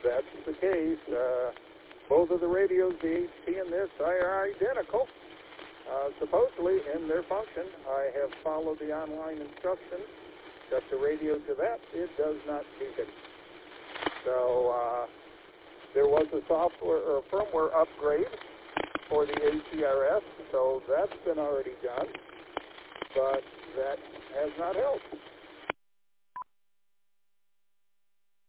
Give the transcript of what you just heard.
that's the case. Both of the radios, the HT and this, are identical. Supposedly, in their function, I have followed the online instructions, set the radio to that. It does not keep it. So there was a software or firmware upgrade for the ACRS, so that's been already done, but that has not helped.